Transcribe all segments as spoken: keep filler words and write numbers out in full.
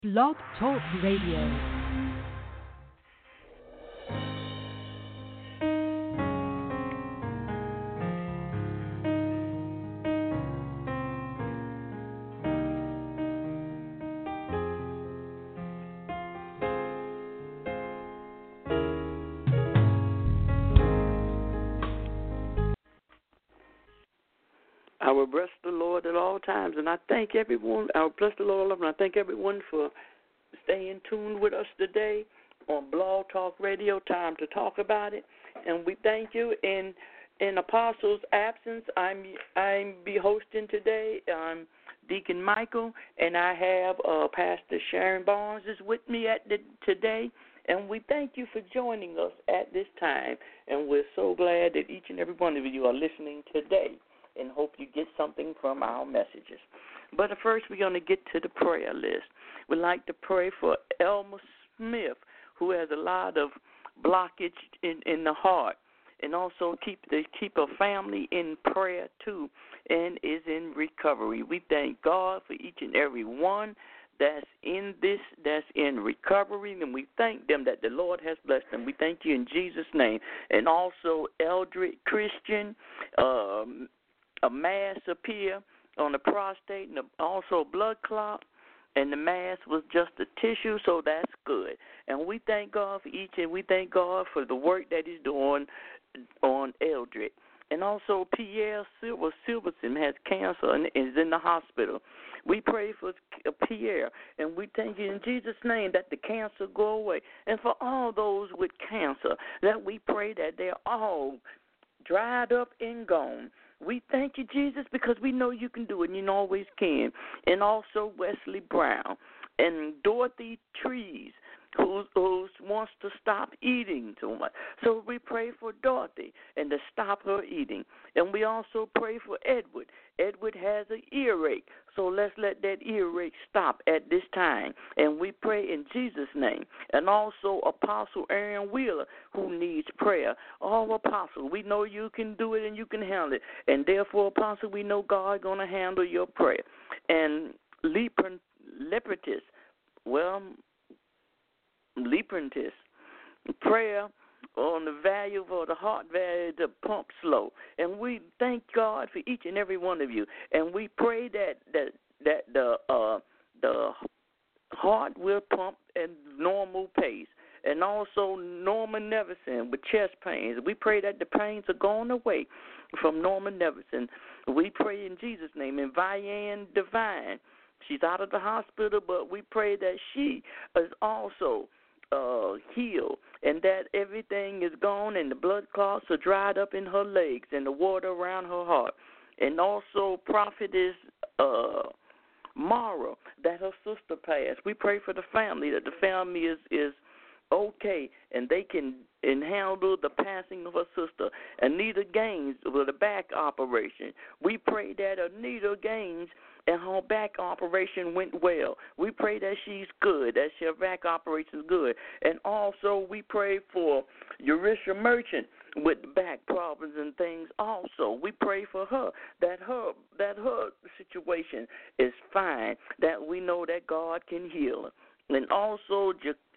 Blog Talk Radio. I will bless the Lord at all times, and I thank everyone. I will bless the Lord, and I thank everyone for staying tuned with us today on Blog Talk Radio. Time to talk about it, and we thank you. In in Apostle's absence, I'm I'm be hosting today. I'm Deacon Michael, and I have uh, Pastor Sharon Barnes is with me at the, today. And we thank you for joining us at this time, and we're so glad that each and every one of you are listening today, and hope you get something from our messages. But first, we're going to get to the prayer list. We'd like to pray for Elma Smith, who has a lot of blockage in, in the heart, and also keep the keep her family in prayer too, and is in recovery. We thank God for each and every one that's in this, that's in recovery, and we thank them that the Lord has blessed them. We thank you in Jesus' name. And also Eldred Christian, um, a mass appear on the prostate, and also blood clot, and the mass was just a tissue, so that's good. And we thank God for each, and we thank God for the work that he's doing on Eldred. And also Pierre Silver Silverson has cancer and is in the hospital. We pray for Pierre, and we thank you in Jesus' name that the cancer go away. And for all those with cancer, that we pray that they're all dried up and gone. We thank you, Jesus, because we know you can do it, and you always can. And also Wesley Brown and Dorothy Trees, who, who wants to stop eating too much. So we pray for Dorothy and to stop her eating. And we also pray for Edward. Edward has an earache, so let's let that earache stop at this time. And we pray in Jesus' name. And also Apostle Aaron Wheeler, who needs prayer. Oh, Apostle, we know you can do it and you can handle it. And therefore, Apostle, we know God is going to handle your prayer. And Lepertis, well, Lepertis, prayer on the value for the heart value to pump slow. And we thank God for each and every one of you. And we pray that that, that the uh, the heart will pump at normal pace. And also Norman Neverson with chest pains. We pray that the pains are going away from Norman Neverson. We pray in Jesus' name. And Vianne Devine, she's out of the hospital, but we pray that she is also Uh, healed, and that everything is gone, and the blood clots are dried up in her legs, and the water around her heart. And also Prophetess uh, Mara, that her sister passed. We pray for the family, that the family is, is okay, and they can and handle the passing of her sister. Anita Gaines with a back operation. We pray that Anita Gaines and her back operation went well. We pray that she's good, that her back operation is good. And also we pray for Eurisha Merchant with back problems and things also. We pray for her, that her that her situation is fine, that we know that God can heal her. And also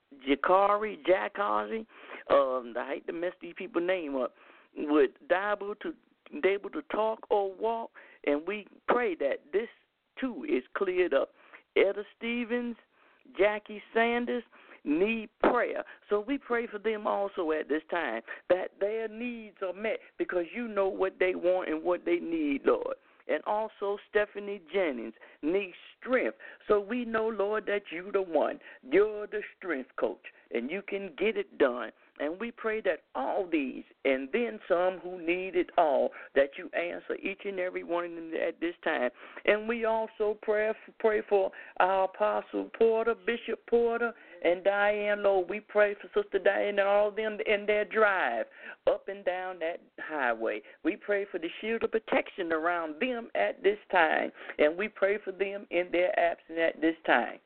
Jakari, Jackazi, um, I hate to mess these people's name up, with able to able to talk or walk, and we pray that this too is cleared up. Etta Stevens, Jackie Sanders need prayer. So we pray for them also at this time, that their needs are met, because you know what they want and what they need, Lord. And also Stephanie Jennings needs strength. So we know, Lord, that you're the one. You're the strength coach, and you can get it done. And we pray that all these, and then some who need it all, that you answer each and every one of them at this time. And we also pray, pray for our Apostle Porter, Bishop Porter, and Diane Lowe. We pray for Sister Diane and all of them in their drive up and down that highway. We pray for the shield of protection around them at this time. And we pray for them in their absence at this time.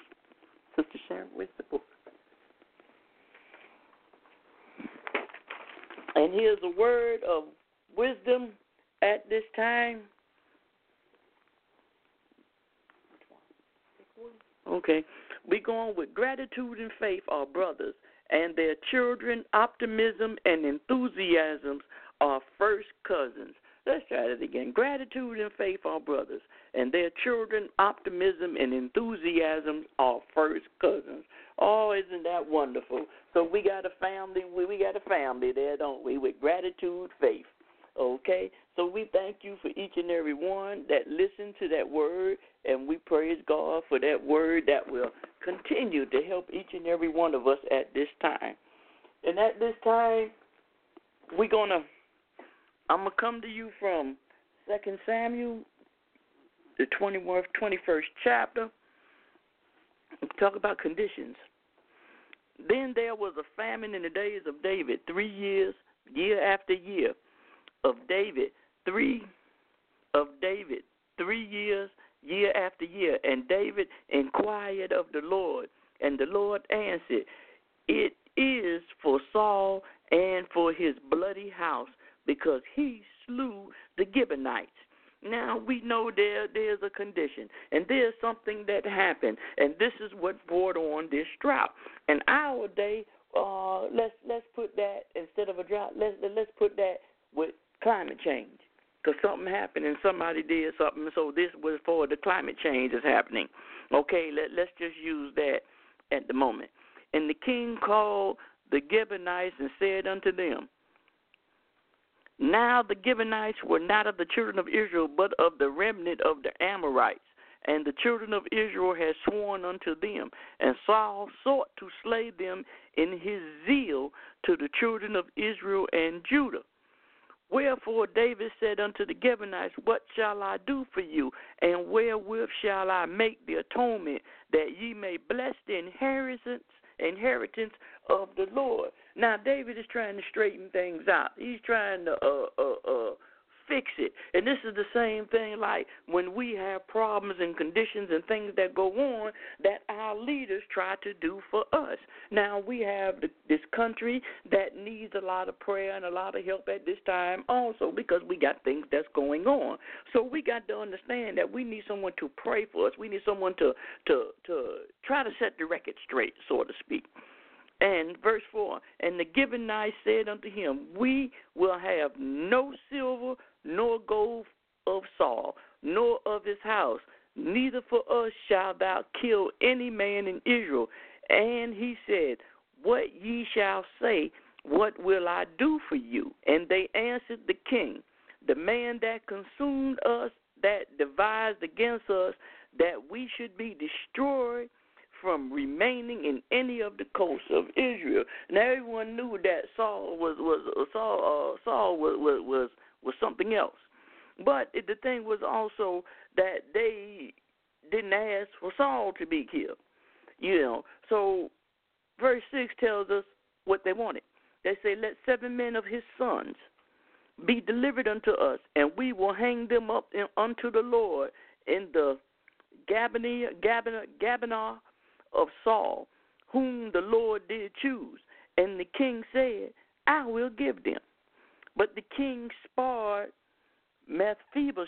Sister Sharon, where's the book? And here's a word of wisdom at this time. Okay. We're going with gratitude and faith are brothers, and their children, optimism and enthusiasms are first cousins. Let's try that again. Gratitude and faith are brothers, and their children, optimism and enthusiasm are first cousins. Oh, isn't that wonderful? So we got a family. We, we got a family there, don't we? With gratitude, faith. Okay? So we thank you for each and every one that listened to that word, and we praise God for that word that will continue to help each and every one of us at this time. And at this time, we're going to, I'm going to come to you from Second Samuel, the twenty-first chapter, and talk about conditions. Then there was a famine in the days of David, three years, year after year, of David, three of David, three years, year after year. And David inquired of the Lord, and the Lord answered, it is for Saul and for his bloody house, because he slew the Gibeonites. Now, we know there there's a condition, and there's something that happened, and this is what brought on this drought. And our day, uh, let's let's put that, instead of a drought, let's, let's put that with climate change, because something happened and somebody did something, so this was for the climate change is happening. Okay, let, let's just use that at the moment. And the king called the Gibeonites and said unto them, now the Gibeonites were not of the children of Israel, but of the remnant of the Amorites. And the children of Israel had sworn unto them. And Saul sought to slay them in his zeal to the children of Israel and Judah. Wherefore David said unto the Gibeonites, what shall I do for you? And wherewith shall I make the atonement, that ye may bless the inheritance inheritance of the Lord? Now, David is trying to straighten things out. He's trying to uh, uh, uh, fix it. And this is the same thing like when we have problems and conditions and things that go on that our leaders try to do for us. Now, we have the, this country that needs a lot of prayer and a lot of help at this time also, because we got things that's going on. So we got to understand that we need someone to pray for us. We need someone to, to, to try to set the record straight, so to speak. And verse four, and the Gibeonites said unto him, we will have no silver nor gold of Saul, nor of his house, neither for us shalt thou kill any man in Israel. And he said, what ye shall say, what will I do for you? And they answered the king, the man that consumed us, that devised against us, that we should be destroyed from remaining in any of the coasts of Israel. Now everyone knew that Saul was was uh, Saul uh, Saul was, was was was something else. But it, the thing was also that they didn't ask for Saul to be killed. You know, so verse six tells us what they wanted. They say, let seven men of his sons be delivered unto us, and we will hang them up in, unto the Lord in the Gabana, Gabana, Gabana of Saul, whom the Lord did choose. And the king said, I will give them. But the king spared Mephibosheth,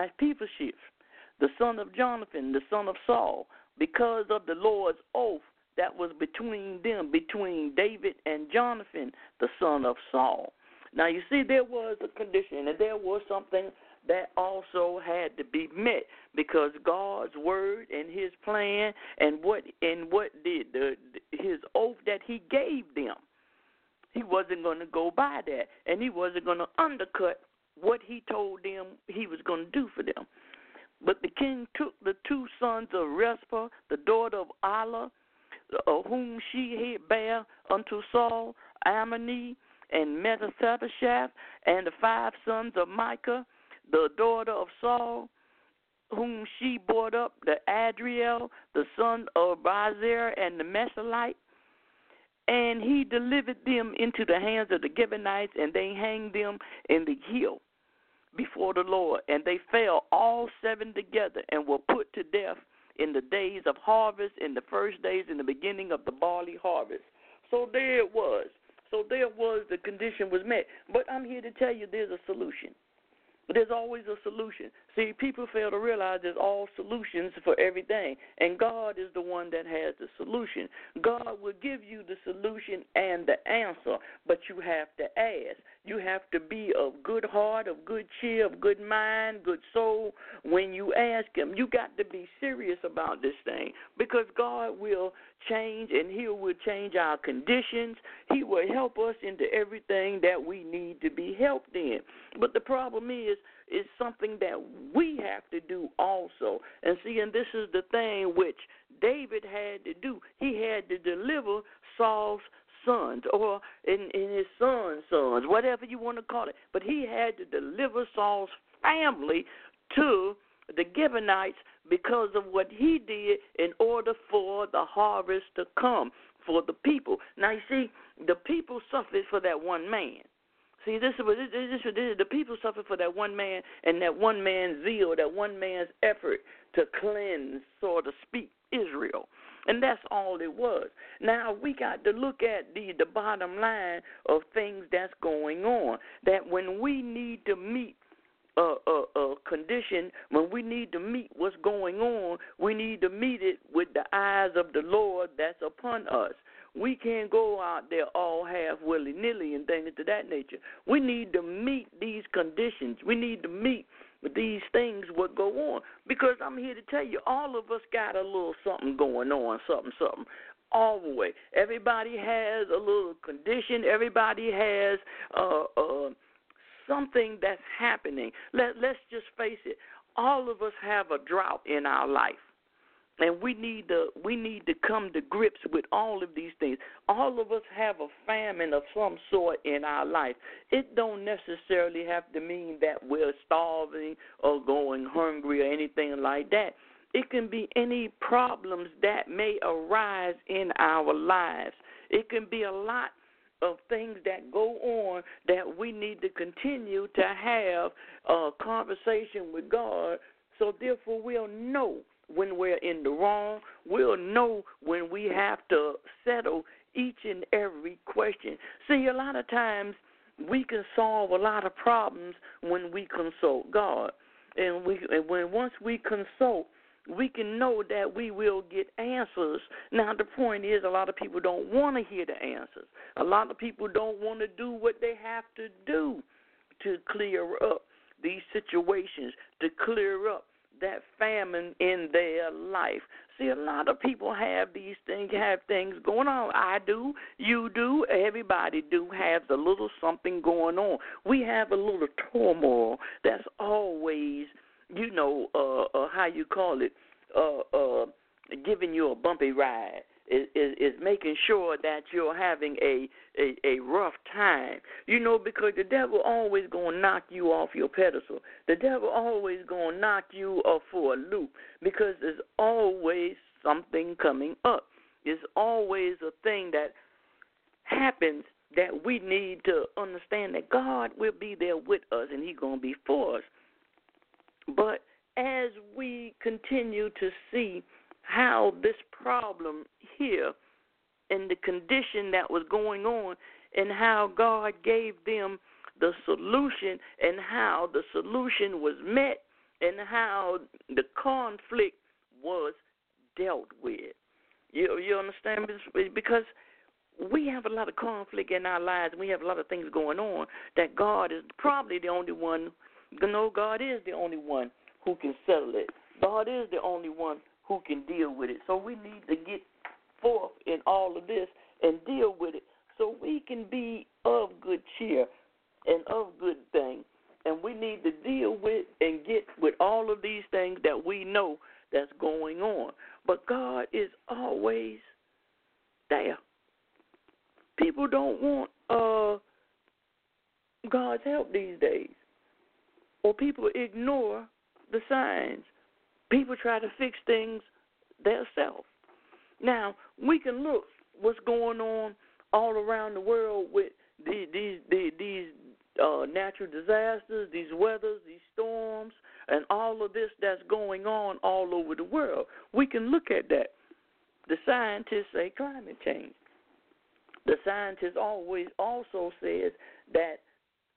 the son of Jonathan, the son of Saul, because of the Lord's oath that was between them, between David and Jonathan, the son of Saul. Now, you see, there was a condition, and there was something that also had to be met, because God's word and his plan and what and what did the, his oath that he gave them, he wasn't going to go by that, and he wasn't going to undercut what he told them he was going to do for them. But the king took the two sons of Rizpah, the daughter of Allah, uh, whom she had bare unto Saul, Ammoni, and Mephibosheth, and the five sons of Micah, the daughter of Saul, whom she brought up, the Adriel, the son of Bazer, and the Mesolite. And he delivered them into the hands of the Gibeonites, and they hanged them in the hill before the Lord. And they fell all seven together and were put to death in the days of harvest, in the first days, in the beginning of the barley harvest. So there it was. So there was, the condition was met. But I'm here to tell you there's a solution. There's always a solution. See, people fail to realize there's all solutions for everything, and God is the one that has the solution. God will give you the solution and the answer, but you have to ask. You have to be of good heart, of good cheer, of good mind, good soul when you ask him. You got to be serious about this thing, because God will change, and he will change our conditions. He will help us into everything that we need to be helped in. But the problem is, is something that we have to do also. And see, and this is the thing which David had to do. He had to deliver Saul's sons, or in, in his son's sons, whatever you want to call it. But he had to deliver Saul's family to the Gibeonites because of what he did in order for the harvest to come for the people. Now, you see, the people suffered for that one man. See, this is, this, this, this, this, the people suffer for that one man and that one man's zeal, that one man's effort to cleanse, so to speak, Israel. And that's all it was. Now, we got to look at the, the bottom line of things that's going on, that when we need to meet a, a, a condition, when we need to meet what's going on, we need to meet it with the eyes of the Lord that's upon us. We can't go out there all half willy-nilly and things of that nature. We need to meet these conditions. We need to meet these things what go on. Because I'm here to tell you, all of us got a little something going on, something, something, all the way. Everybody has a little condition. Everybody has uh, uh, something that's happening. Let, let's just face it. All of us have a drought in our life. And we need to we need to come to grips with all of these things. All of us have a famine of some sort in our life. It don't necessarily have to mean that we're starving or going hungry or anything like that. It can be any problems that may arise in our lives. It can be a lot of things that go on that we need to continue to have a conversation with God, so therefore we'll know when we're in the wrong. We'll know when we have to settle each and every question. See, a lot of times we can solve a lot of problems when we consult God. And we, and when once we consult, we can know that we will get answers. Now, the point is, a lot of people don't want to hear the answers. A lot of people don't want to do what they have to do to clear up these situations, to clear up that famine in their life. See, a lot of people have these things, have things going on. I do, you do, everybody do have a little something going on. We have a little turmoil that's always, you know, uh, uh, how you call it, uh, uh, giving you a bumpy ride. Is, is, is making sure that you're having a, a, a rough time. You know, because the devil always going to knock you off your pedestal. The devil always going to knock you off for a loop, because there's always something coming up. There's always a thing that happens that we need to understand that God will be there with us and he's going to be for us. But as we continue to see how this problem here and the condition that was going on, and how God gave them the solution, and how the solution was met, and how the conflict was dealt with. You, you understand? Because we have a lot of conflict in our lives, and we have a lot of things going on that God is probably the only one. You know, God is the only one who can settle it. God is the only one who can deal with it. So we need to get forth in all of this and deal with it, so we can be of good cheer and of good thing. And we need to deal with and get with all of these things that we know that's going on. But God is always there. People don't want uh, God's help these days, or people ignore the signs. People try to fix things themselves. Now, we can look what's going on all around the world with these these these, these uh, natural disasters, these weathers, these storms, and all of this that's going on all over the world. We can look at that. The scientists say climate change. The scientist always also says that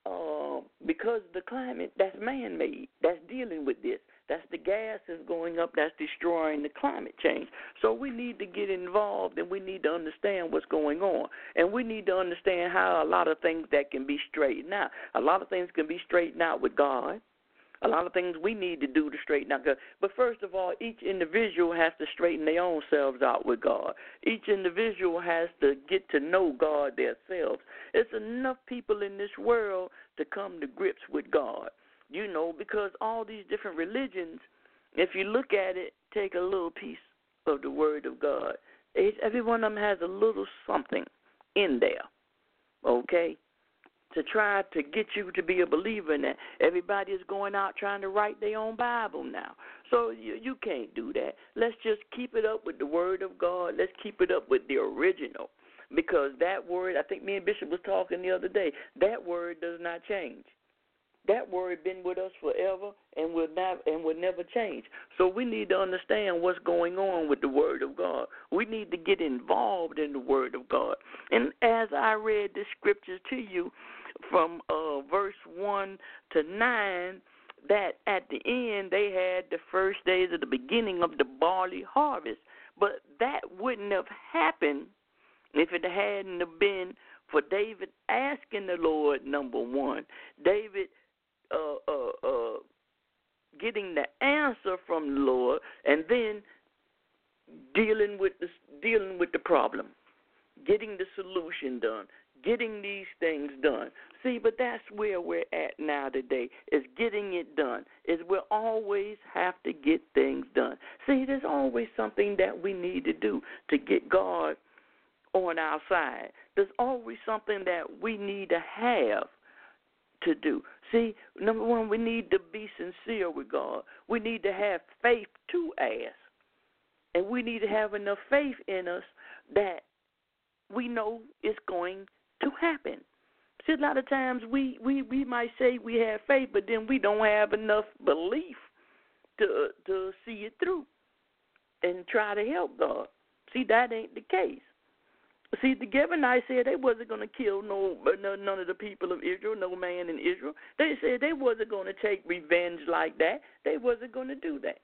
uh, because the climate, that's man-made. That's dealing with this. That's the gas is going up. That's destroying the climate change. So we need to get involved, and we need to understand what's going on. And we need to understand how a lot of things that can be straightened out. A lot of things can be straightened out with God. A lot of things we need to do to straighten out God. But first of all, each individual has to straighten their own selves out with God. Each individual has to get to know God themselves. It's enough people in this world to come to grips with God. You know, because all these different religions, if you look at it, take a little piece of the Word of God. It's, every one of them has a little something in there, okay, to try to get you to be a believer in that. Everybody is going out trying to write their own Bible now. So you, you can't do that. Let's just keep it up with the Word of God. Let's keep it up with the original, because that Word, I think me and Bishop was talking the other day, that Word does not change. That word been with us forever and will not and will never change. So we need to understand what's going on with the Word of God. We need to get involved in the Word of God. And as I read the scriptures to you from uh, verse one to nine, that at the end they had the first days of the beginning of the barley harvest. But that wouldn't have happened if it hadn't have been for David asking the Lord, number one. David Uh, uh, uh, getting the answer from the Lord, and then dealing with the dealing with the problem, getting the solution done, getting these things done. See, but that's where we're at now today, is getting it done. Is we always have to get things done. See, there's always something that we need to do to get God on our side. There's always something that we need to have to do. See, number one, we need to be sincere with God. We need to have faith to ask. And we need to have enough faith in us that we know it's going to happen. See, a lot of times we, we, we might say we have faith, but then we don't have enough belief to to see it through and try to help God. See, that ain't the case. See, the Gibeonites said they wasn't going to kill no, no none of the people of Israel, no man in Israel. They said they wasn't going to take revenge like that. They wasn't going to do that.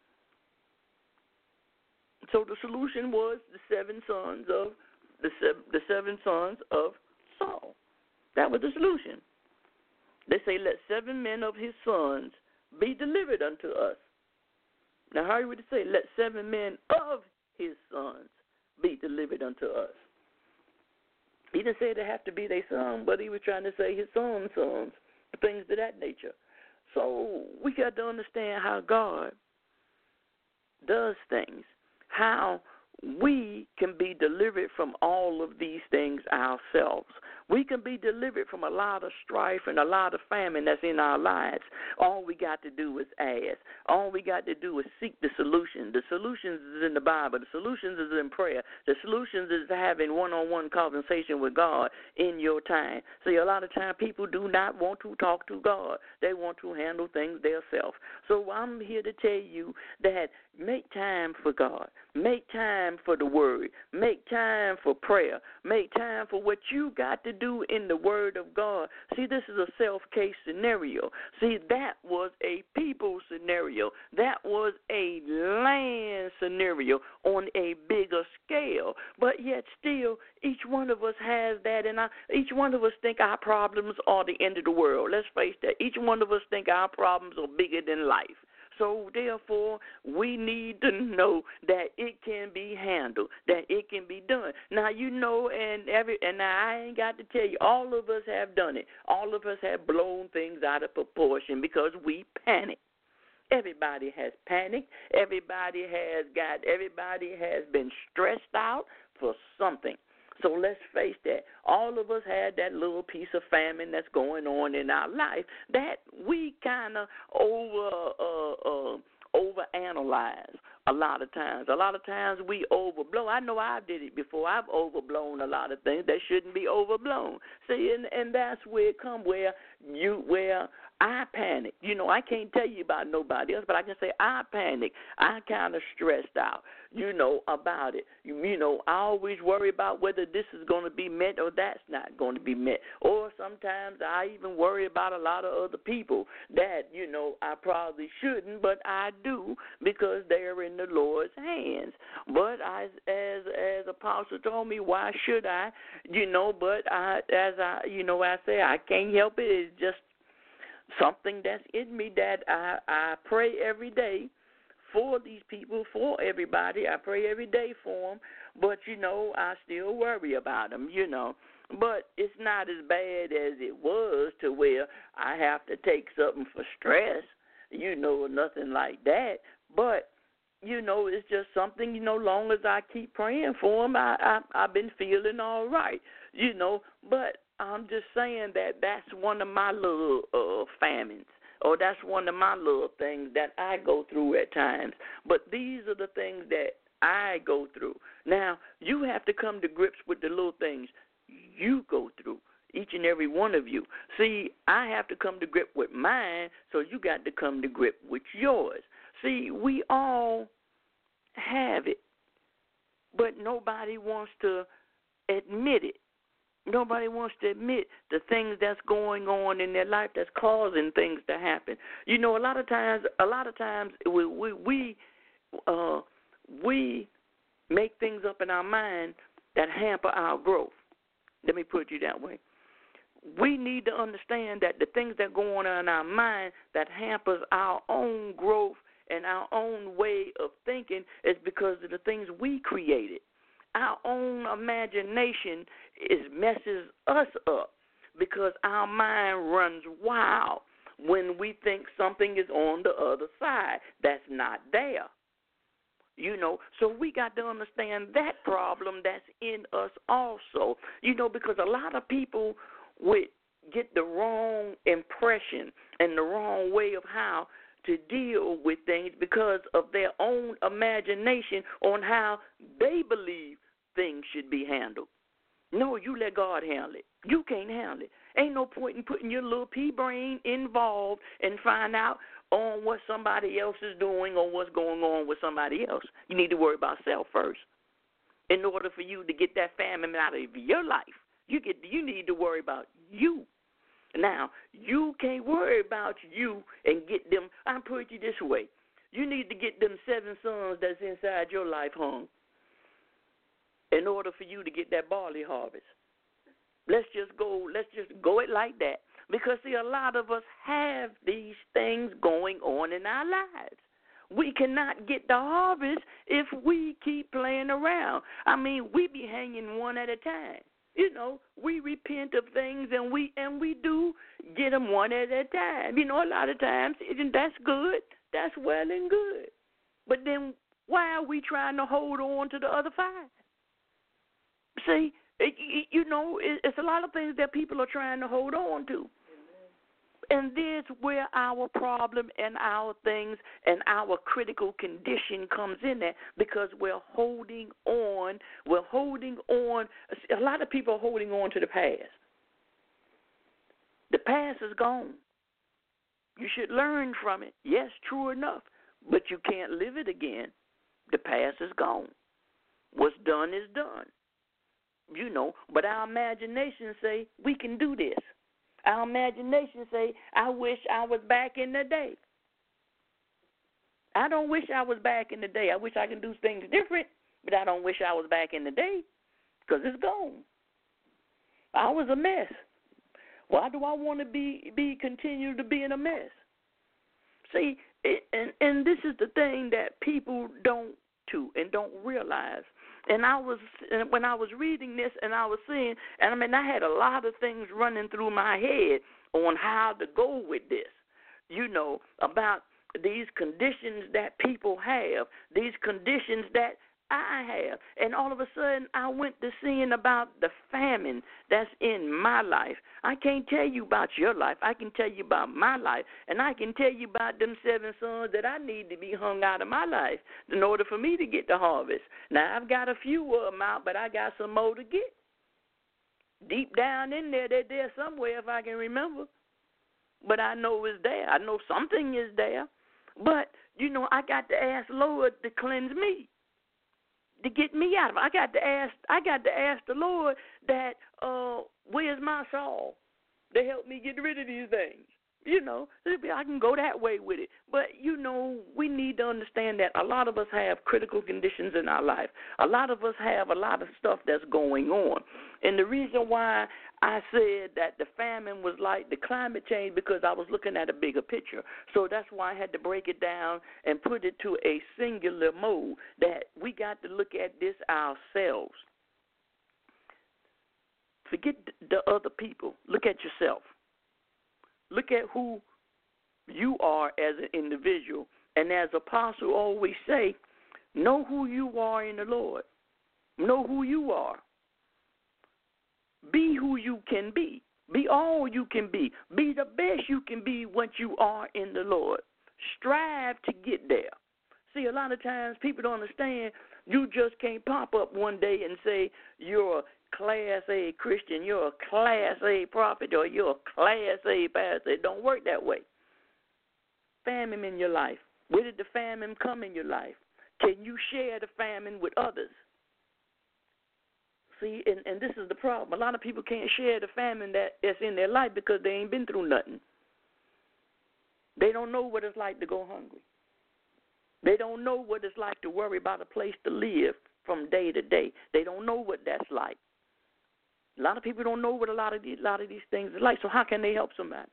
So the solution was the seven sons of the seven, the seven sons of Saul. That was the solution. They say, let seven men of his sons be delivered unto us. Now, how would it say, let seven men of his sons be delivered unto us? He didn't say they have to be their son, but he was trying to say his son's sons, things of that nature. So we got to understand how God does things, how we can be delivered from all of these things ourselves. We can be delivered from a lot of strife and a lot of famine that's in our lives. All we got to do is ask. All we got to do is seek the solution. The solutions is in the Bible. The solutions is in prayer. The solutions is having one-on-one conversation with God in your time. See, a lot of time people do not want to talk to God. They want to handle things themselves. So I'm here to tell you that make time for God. Make time for the Word. Make time for prayer. Make time for what you got to do in the Word of God. See, this is a self-case scenario. See, that was a people scenario. That was a land scenario on a bigger scale. But yet still, each one of us has that, and I, each one of us think our problems are the end of the world. Let's face that. Each one of us think our problems are bigger than life. So, therefore, we need to know that it can be handled, that it can be done. Now, you know, and every and now I ain't got to tell you, all of us have done it. All of us have blown things out of proportion because we panic. Everybody has panicked. Everybody has got, everybody has been stressed out for something. So let's face that. All of us had that little piece of famine that's going on in our life that we kind of over uh, uh, overanalyze a lot of times. A lot of times we overblow. I know I did it before. I've overblown a lot of things that shouldn't be overblown. See, and, and that's where it comes where you where I panic. You know, I can't tell you about nobody else, but I can say I panic. I kind of stressed out, you know, about it. You, you know, I always worry about whether this is going to be met or that's not going to be met. Or sometimes I even worry about a lot of other people that, you know, I probably shouldn't, but I do because they're in the Lord's hands. But I, as as Apostle told me, why should I? You know, but I, as I, you know, I say I can't help it. It's just something that's in me that I, I pray every day for these people, for everybody. I pray every day for them, but, you know, I still worry about them, you know. But it's not as bad as it was to where I have to take something for stress, you know, or nothing like that. But, you know, it's just something, you know, long as I keep praying for them, I, I, I've been feeling all right, you know. But I'm just saying that that's one of my little uh, famines, or that's one of my little things that I go through at times. But these are the things that I go through. Now, you have to come to grips with the little things you go through, each and every one of you. See, I have to come to grip with mine, so you got to come to grip with yours. See, we all have it, but nobody wants to admit it. Nobody wants to admit the things that's going on in their life that's causing things to happen. You know, a lot of times, a lot of times we we we, uh, we make things up in our mind that hamper our growth. Let me put it that way. We need to understand that the things that go on in our mind that hampers our own growth and our own way of thinking is because of the things we created. Our own imagination is messes us up because our mind runs wild when we think something is on the other side that's not there. You know, so we got to understand that problem that's in us also. You know, because a lot of people would get the wrong impression and the wrong way of how to deal with things because of their own imagination on how they believe things should be handled. No, you let God handle it. You can't handle it. Ain't no point in putting your little pea brain involved and find out on what somebody else is doing or what's going on with somebody else. You need to worry about self first. In order for you to get that famine out of your life, you get you need to worry about you. Now, you can't worry about you and get them. I'll put it this way. You need to get them seven sons that's inside your life hung in order for you to get that barley harvest. Let's just go, let's just go it like that. Because, see, a lot of us have these things going on in our lives. We cannot get the harvest if we keep playing around. I mean, we be hanging one at a time. You know, we repent of things, and we and we do get them one at a time. You know, a lot of times, and that's good. That's well and good. But then why are we trying to hold on to the other five? See, it, you know, it's a lot of things that people are trying to hold on to. And this is where our problem and our things and our critical condition comes in at, because we're holding on. We're holding on. A lot of people are holding on to the past. The past is gone. You should learn from it. Yes, true enough. But you can't live it again. The past is gone. What's done is done. You know, but our imagination say we can do this. Our imagination say, I wish I was back in the day. I don't wish I was back in the day. I wish I could do things different, but I don't wish I was back in the day because it's gone. I was a mess. Why do I want to be, be continue to be in a mess? See, it, and, and this is the thing that people don't do and don't realize. And I was, when I was reading this and I was seeing, and I mean, I had a lot of things running through my head on how to go with this, you know, about these conditions that people have, these conditions that I have. And all of a sudden, I went to seeing about the famine that's in my life. I can't tell you about your life. I can tell you about my life. And I can tell you about them seven sons that I need to be hung out of my life in order for me to get the harvest. Now, I've got a few of them out, but I got some more to get. Deep down in there, they're there somewhere if I can remember. but I know it's there. I know something is there. But, you know, I got to ask Lord to cleanse me, to get me out of it. I got to ask I got to ask the Lord that, uh, where's my Saul? To help me get rid of these things. You know, I can go that way with it. But, you know, we need to understand that a lot of us have critical conditions in our life. A lot of us have a lot of stuff that's going on. And the reason why I said that the famine was like the climate change, because I was looking at a bigger picture. So that's why I had to break it down and put it to a singular mode, that we got to look at this ourselves. Forget the other people. Look at yourself. Look at who you are as an individual. And as Apostle always say, know who you are in the Lord. Know who you are. Be who you can be. Be all you can be. Be the best you can be what you are in the Lord. Strive to get there. See, a lot of times people don't understand, you just can't pop up one day and say you're a Class A Christian, you're a Class A prophet, or you're a Class A pastor. It don't work that way. Famine in your life. Where did the famine come in your life? Can you share the famine with others? See, and, and this is the problem. A lot of people can't share the famine that, that's in their life because they ain't been through nothing. They don't know what it's like to go hungry. They don't know what it's like to worry about a place to live from day to day. They don't know what that's like. A lot of people don't know what a lot of these, a lot of these things are like. So how can they help somebody?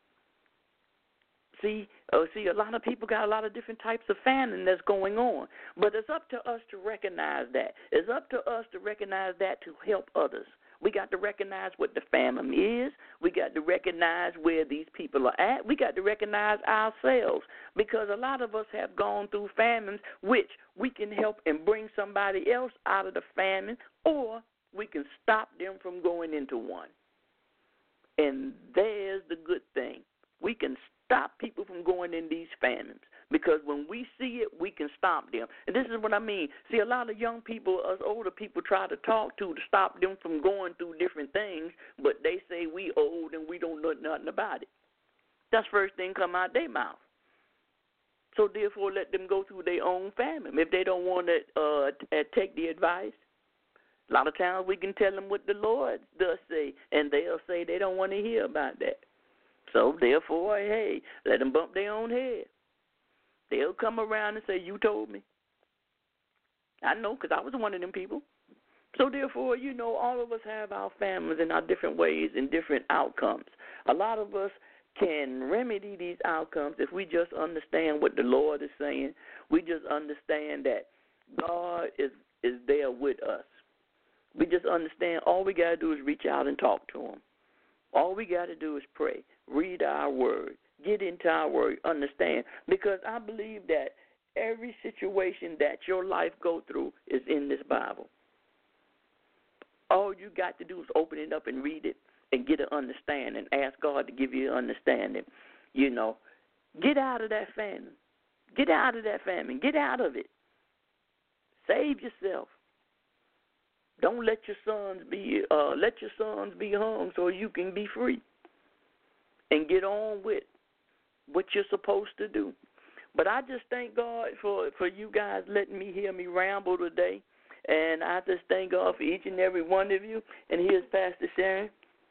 See, uh, see, a lot of people got a lot of different types of famine that's going on. But it's up to us to recognize that. It's up to us to recognize that to help others. We got to recognize what the famine is. We got to recognize where these people are at. We got to recognize ourselves, because a lot of us have gone through famines, which we can help and bring somebody else out of the famine, or we can stop them from going into one. And there's the good thing. We can stop people from going in these famines, because when we see it, we can stop them. And this is what I mean. See, a lot of young people, us older people, try to talk to to stop them from going through different things, but they say we old and we don't know nothing about it. That's first thing come out their mouth. So therefore, let them go through their own famine if they don't want to uh, take the advice. A lot of times we can tell them what the Lord does say, and they'll say they don't want to hear about that. So, therefore, hey, let them bump their own head. They'll come around and say, you told me. I know, because I was one of them people. So, therefore, you know, all of us have our families in our different ways and different outcomes. A lot of us can remedy these outcomes if we just understand what the Lord is saying. We just understand that God is, is there with us. We just understand all we got to do is reach out and talk to him. All we got to do is pray, read our word, get into our word, understand. Because I believe that every situation that your life go through is in this Bible. All you got to do is open it up and read it and get an understanding. Ask God to give you an understanding. You know, get out of that famine. Get out of that famine. Get out of it. Save yourself. Don't let your sons be uh, let your sons be hung so you can be free, and get on with what you're supposed to do. But I just thank God for, for you guys letting me hear me ramble today, and I just thank God for each and every one of you. And here's Pastor Sharon.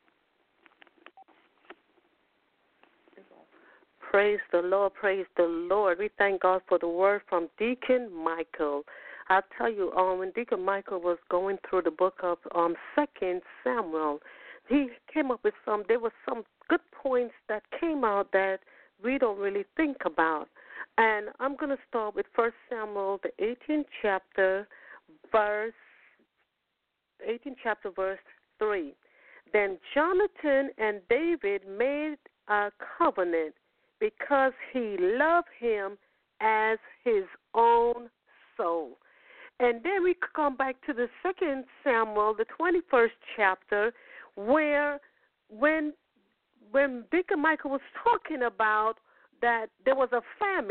Praise the Lord, praise the Lord. We thank God for the word from Deacon Michael. I'll tell you, um, when Deacon Michael was going through the book of um, Second Samuel, he came up with some, there were some good points that came out that we don't really think about. And I'm going to start with First Samuel, the eighteenth chapter, verse, eighteenth chapter, verse three. Then Jonathan and David made a covenant because he loved him as his own soul. And then we come back to the Second Samuel, the twenty-first chapter, where when when Deacon Michael was talking about that there was a famine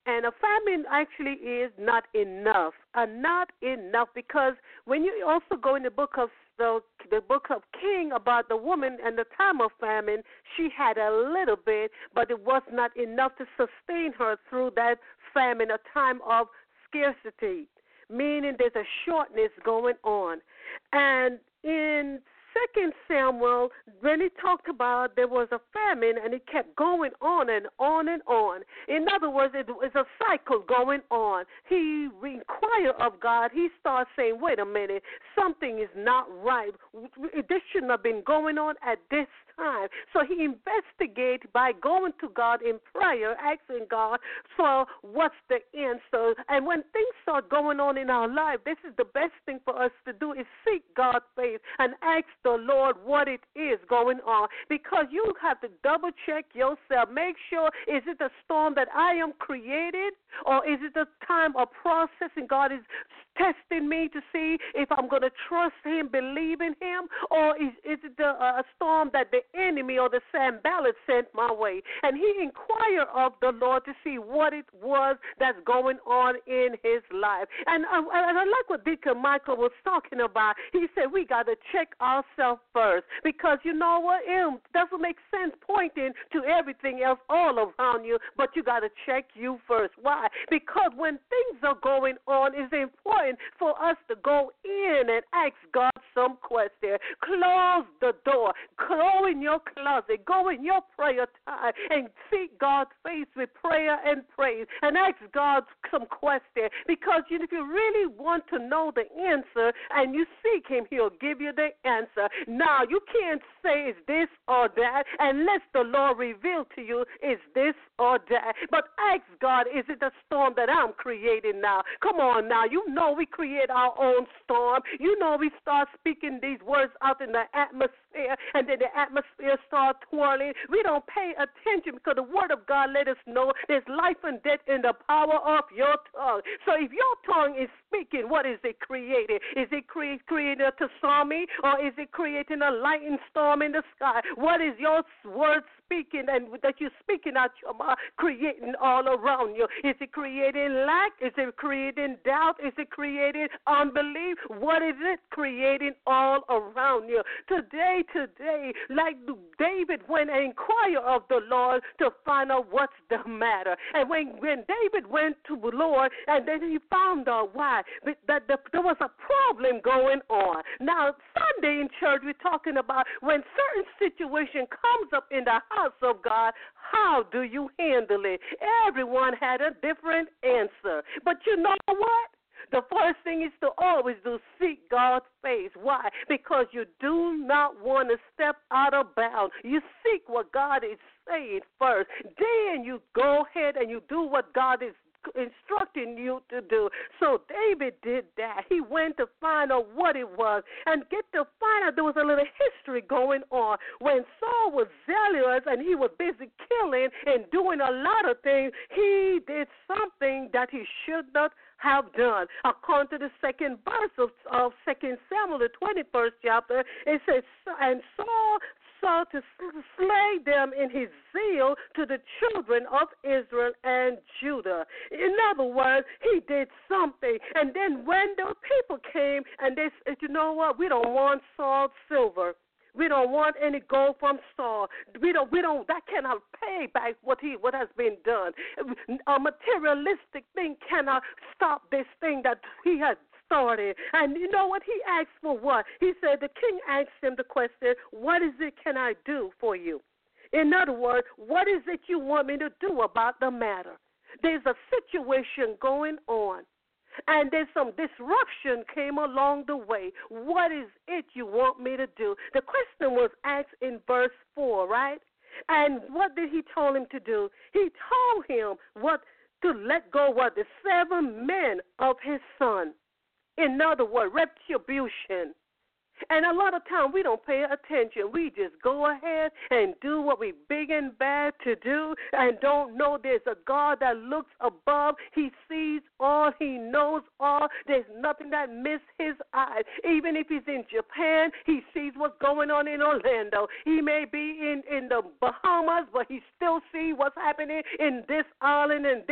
And a famine actually is not enough, uh, not enough, because when you also go in the book of the, the book of King about the woman and the time of famine, she had a little bit, but it was not enough to sustain her through that famine, a time of scarcity, meaning there's a shortness going on. And in Second Samuel, when he talked about there was a famine and it kept going on and on and on. In other words, it was a cycle going on. He inquired of God. He started saying, wait a minute, something is not right. This shouldn't have been going on at this time. So he investigated by going to God in prayer, asking God for what's the answer. And when things start going on in our life, this is the best thing for us to do is seek God's face and ask the Lord what it is going on, because you have to double check yourself. Make sure, is it a storm that I am created, or is it a time of processing? God is testing me to see if I'm going to trust him, believe in him, or is, is it a, a storm that the enemy or the Sanballat sent my way? And he inquired of the Lord to see what it was that's going on in his life. And I, and I like what Deacon Michael was talking about. He said we got to check ourselves first, because you know what? It doesn't make sense pointing to everything else all around you, but you got to check you first. Why? Because when things are going on, it's important for us to go in and ask God some questions. Close the door. Go in your closet. Go in your prayer time and seek God's face with prayer and praise and ask God some questions. Because if you really want to know the answer and you seek him, he'll give you the answer. Now, you can't say it's this or that unless the Lord reveal to you is this or that. But ask God, is it a storm that I'm creating now? Come on now. You know we create our own storm. You know we start speaking these words out in the atmosphere, and then the atmosphere starts twirling. We don't pay attention because the word of God let us know there's life and death in the power of your tongue. So if your tongue is speaking, what is it creating? Is it cre- creating a tsunami, or is it creating a lightning storm in the sky? What is your word speaking and that you're speaking out your mouth creating all around you? Is it creating lack? Is it creating doubt? Is it creating unbelief? What is it creating all around you? Today, today, like David went and inquired of the Lord to find out what's the matter. And when, when David went to the Lord, and then he found out why, that the, there was a problem going on. Now, Sunday in church, we're talking about when certain situation comes up in the house of God, how do you handle it? Everyone had a different answer. But you know what? The first thing is to always do seek God's face. Why? Because you do not want to step out of bounds. You seek what God is saying first. Then you go ahead and you do what God is instructing you to do. So David did that. He went to find out what it was and get to find out there was a little history going on. When Saul was zealous and he was busy killing and doing a lot of things, he did something that he should not have done. According to the second verse of, of Second Samuel, the twenty-first chapter, it says, and Saul sought to slay them in his zeal to the children of Israel and Judah. In other words, he did something. And then when the people came and they said, you know what, we don't want Saul's silver. We don't want any gold from Saul. We don't. We don't. That cannot pay back what he what has been done. A materialistic thing cannot stop this thing that he had started. And you know what? He asked for what? He said the king asked him the question, "What is it can I do for you?" In other words, what is it you want me to do about the matter? There's a situation going on. And there's some disruption came along the way. What is it you want me to do? The question was asked in verse four, right? And what did he tell him to do? He told him what to let go what the seven men of his son. In other words, retribution. And a lot of times we don't pay attention. We just go ahead and do what we big and bad to do and don't know there's a God that looks above. He sees all. He knows all. There's nothing that misses his eyes. Even if he's in Japan, he sees what's going on in Orlando. He may be in, in the Bahamas, but he still sees what's happening in this island and this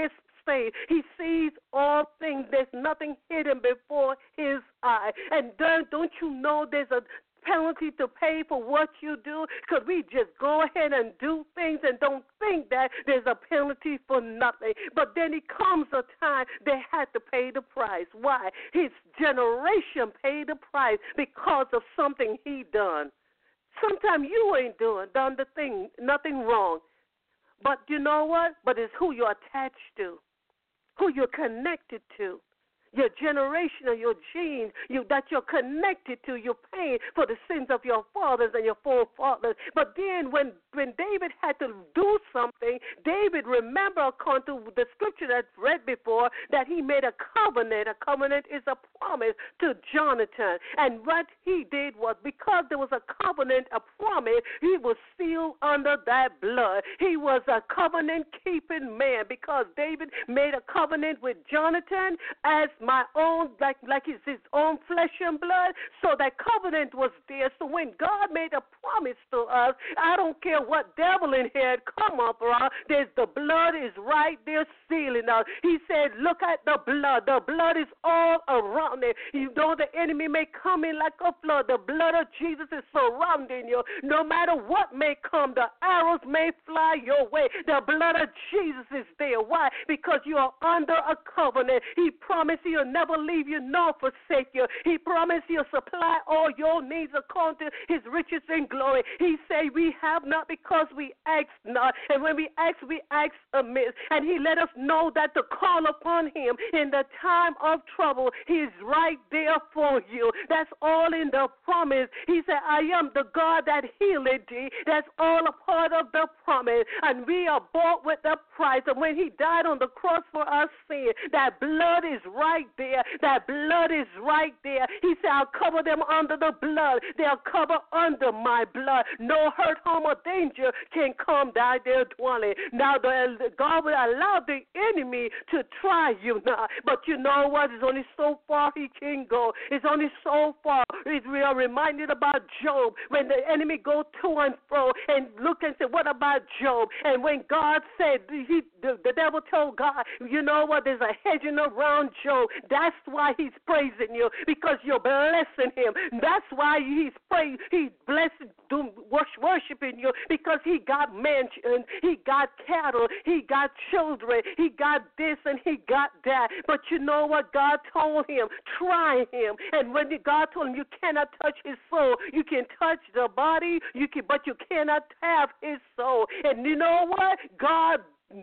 saved. He sees all things. There's nothing hidden before his eye. And don't, don't you know there's a penalty to pay for what you do? Because we just go ahead and do things and don't think that there's a penalty for nothing. But then it comes a time they had to pay the price. Why? His generation paid the price because of something he done. Sometimes you ain't doing done the thing, nothing wrong. But you know what? But it's who you're attached to, who you're connected to. Your generation or your genes you, that you're connected to, you're paying for the sins of your fathers and your forefathers. But then when, when David had to do something, David, remember, according to the scripture that's read before, that he made a covenant. A covenant is a promise to Jonathan. And what he did was, because there was a covenant, a promise, he was sealed under that blood. He was a covenant-keeping man because David made a covenant with Jonathan as my own, like like it's his own flesh and blood. So that covenant was there. So when God made a promise to us, I don't care what devil in here come up around, there's the blood is right there sealing us. He said, look at the blood. The blood is all around it. You know the enemy may come in like a flood. The blood of Jesus is surrounding you. No matter what may come, the arrows may fly your way. The blood of Jesus is there. Why? Because you are under a covenant. He promised he'll never leave you nor forsake you. He promised he'll supply all your needs according to his riches and glory. He said we have not because we ask not. And when we ask, we ask amiss. And he let us know that to call upon him in the time of trouble, he's right there for you. That's all in the promise. He said, I am the God that healeth thee. That's all a part of the promise. And we are bought with the price. And when he died on the cross for our sin, that blood is right there. That blood is right there. He said, I'll cover them under the blood. They'll cover under my blood. No hurt, harm, or danger can come down their dwelling. Now, the, God will allow the enemy to try you now. But you know what? It's only so far he can go. It's only so far. We are reminded about Job when the enemy go to and fro and look and say, what about Job? And when God said, he, the, the devil told God, you know what? There's a hedging around Job. That's why he's praising you, because you're blessing him. That's why he's praying. He's blessing, worshiping you, because he got mansions, he got cattle, he got children, he got this and he got that. But you know what? God told him, try him. And when God told him, you cannot touch his soul. You can touch the body, you can, but you cannot have his soul. And you know what? God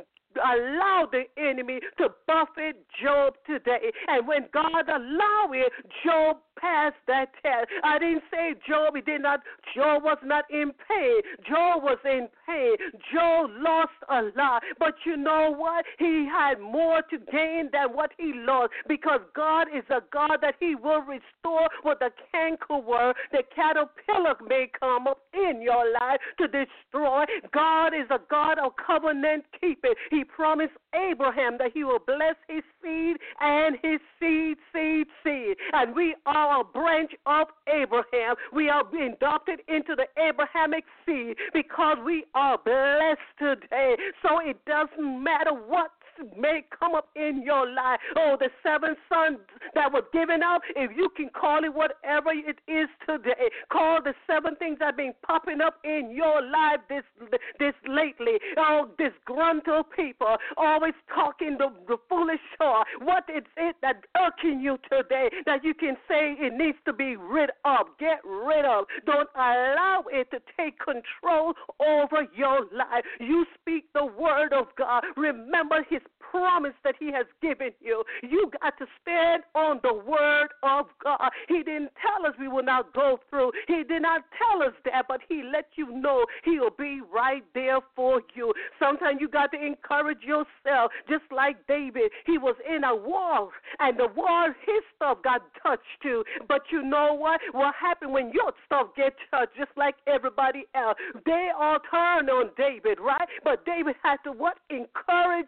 allow the enemy to buffet Job today. And when God allowed it, Job passed that test. I didn't say Job, he did not, Job was not in pain. Job was in pain. Job lost a lot. But you know what? He had more to gain than what he lost, because God is a God that he will restore what the cankerworm, the caterpillar may come up in your life to destroy. God is a God of covenant keeping. He promised Abraham that he will bless his seed and his seed, seed, seed. And we are a branch of Abraham. We are being adopted into the Abrahamic seed because we are blessed today. So it doesn't matter what may come up in your life. Oh, the seven sons that were given up, if you can call it whatever it is today, call the seven things that have been popping up in your life this this lately. Oh, disgruntled people, always talking the, the foolish talk. What is it that's irking you today that you can say it needs to be rid of? Get rid of. Don't allow it to take control over your life. You speak the word of God. Remember his promise that he has given you. You got to stand on the word of God. He didn't tell us we will not go through. He did not tell us that, but he let you know he will be right there for you. Sometimes you got to encourage yourself, just like David. He was in a war, and the war, his stuff got touched too. But you know what? What happened when your stuff gets touched, just like everybody else? They all turned on David, right? But David had to what? Encourage himself.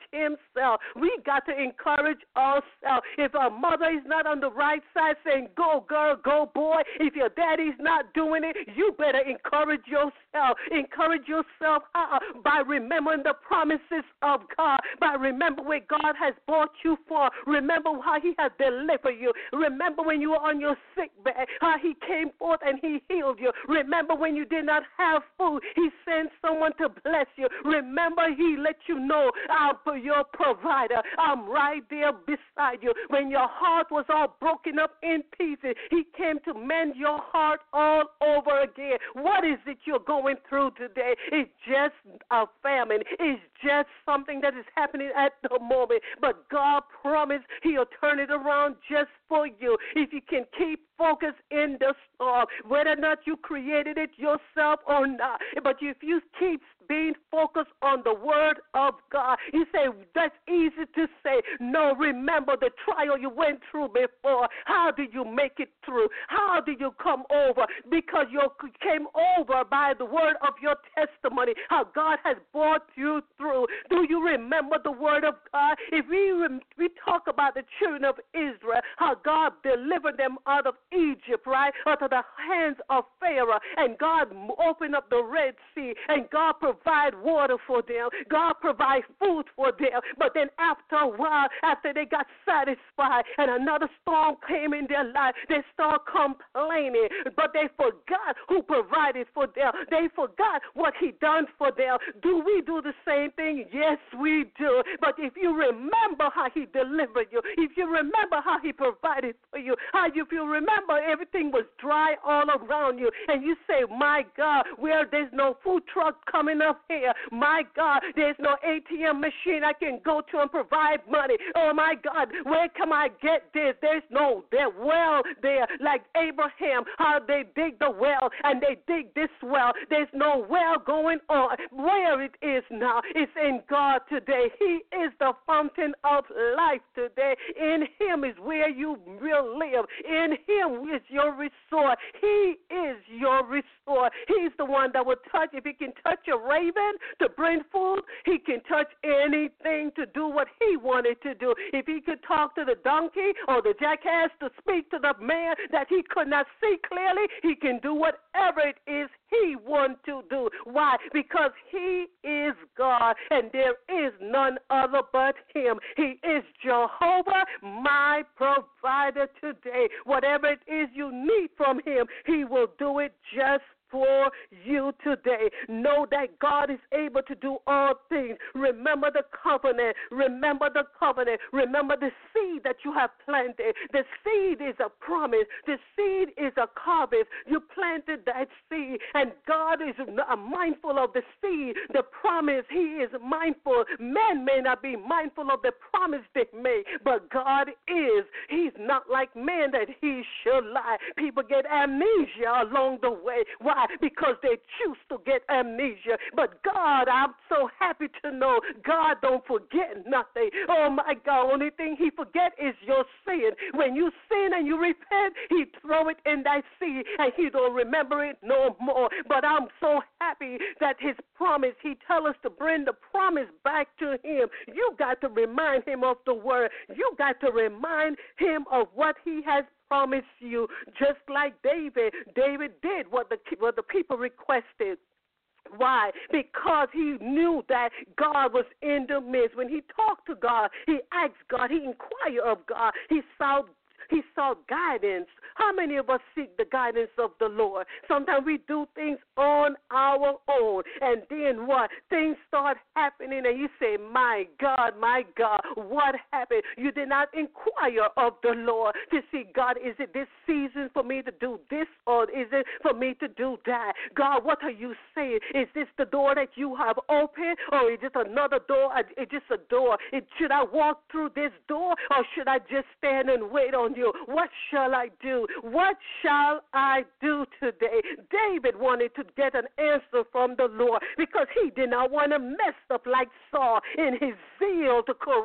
ourselves. We got to encourage ourselves. If our mother is not on the right side saying, go, girl, go, boy, if your daddy's not doing it, you better encourage yourself. Encourage yourself how? By remembering the promises of God, by remembering where God has brought you from. Remember how he has delivered you. Remember when you were on your sick bed, how he came forth and he healed you. Remember when you did not have food, he sent someone to bless you. Remember he let you know I'm your provider. I'm right there beside you. When your heart was all broken up in pieces, he came to mend your heart all over again. What is it you're going through today? It's just a famine. It's just something that is happening at the moment. But God promised he'll turn it around just for you. If you can keep focused in the storm, whether or not you created it yourself or not. But if you keep being focused on the word of God, you say, that's easy to say. No, remember the trial you went through before. How did you make it through? How did you come over? Because you came over by the word of your testimony, how God has brought you through. Do you remember the word of God? If we, we talk about the children of Israel, how God delivered them out of Egypt, right, out of the hands of Pharaoh, and God opened up the Red Sea, and God provide water for them. God provide food for them. But then after a while, after they got satisfied and another storm came in their life, they start complaining. But they forgot who provided for them. They forgot what he done for them. Do we do the same thing? Yes, we do. But if you remember how he delivered you, if you remember how he provided for you, how you, if you remember everything was dry all around you, and you say, my God, where there's no food truck coming up here, my God, there's no A T M machine I can go to and provide money. Oh, my God, where can I get this? There's no there well there, like Abraham, how they dig the well, and they dig this well. There's no well going on. Where it is now, it's in God today. He is the fountain of life today. In him is where you will live. In him is your restore. He is your restore. He's the one that will touch. If he can touch a raven to bring food, he can touch anything to do what he wanted to do. If he could talk to the donkey or the jackass to speak to the man that he could not see clearly, he can do whatever it is he wants to do. Why? Because he is God, and there is none other but him. He is Jehovah, my provider today. Whatever it is you need from him, he will do it just for you today. Know that God is able to do all things. Remember the covenant. Remember the covenant. Remember the seed that you have planted. The seed is a promise. The seed is a harvest. You planted that seed, and God is mindful of the seed, the promise. He is mindful. Men may not be mindful of the promise they made, but God is. He's not like man that he should lie. People get amnesia along the way. Why? Because they choose to get amnesia. But God, I'm so happy to know God don't forget nothing. Oh, my God, only thing he forget is your sin. When you sin and you repent, he throw it in that sea, and he don't remember it no more. But I'm so happy that his promise, he tell us to bring the promise back to him. You got to remind him of the word. You got to remind him of what he has promised you, just like David. David did what the what the people requested. Why? Because he knew that God was in the midst. When he talked to God, he asked God, he inquired of God. He sought He sought guidance. How many of us seek the guidance of the Lord? Sometimes we do things on our own, and then what? Things start happening, and you say, my God, my God, what happened? You did not inquire of the Lord to see, God, is it this season for me to do this, or is it for me to do that? God, what are you saying? Is this the door that you have opened, or is it another door? Is just a door? Should I walk through this door, or should I just stand and wait on you? What shall I do? What shall I do today? David wanted to get an answer from the Lord because he did not want to mess up like Saul in his zeal to correct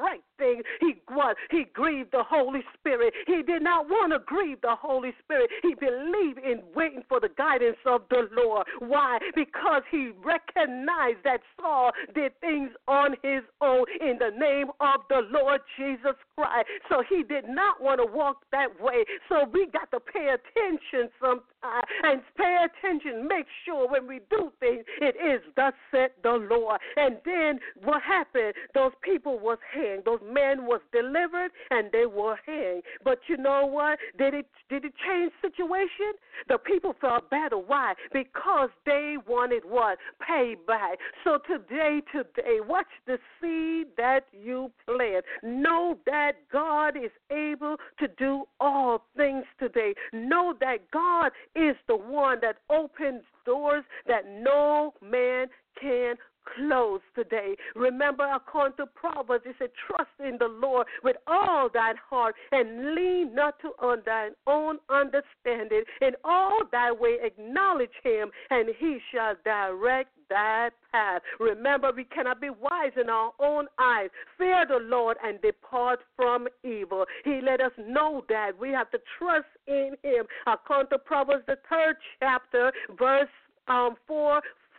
things, he what? He grieved the Holy Spirit. He did not want to grieve the Holy Spirit. He believed in waiting for the guidance of the Lord. Why? Because he recognized that Saul did things on his own in the name of the Lord Jesus Christ. So he did not want to walk that way. So we got to pay attention sometimes and pay attention. Make sure when we do things, it is thus said the Lord. And then what happened? Those people was hanged. Those men was delivered and they were hanged. But you know what? Did it did it change situation? The people felt better. Why? Because they wanted what? Payback. So today, today, watch the seed that you plant. Know that God is able to do all things today. Know that God is the one that opens doors that no man can close today. Remember, according to Proverbs, it said, trust in the Lord with all thine heart and lean not to on thine own understanding. In all thy way acknowledge him, and he shall direct thy path. Remember, we cannot be wise in our own eyes. Fear the Lord and depart from evil. He let us know that we have to trust in him. According to Proverbs, the third chapter, verse um, four,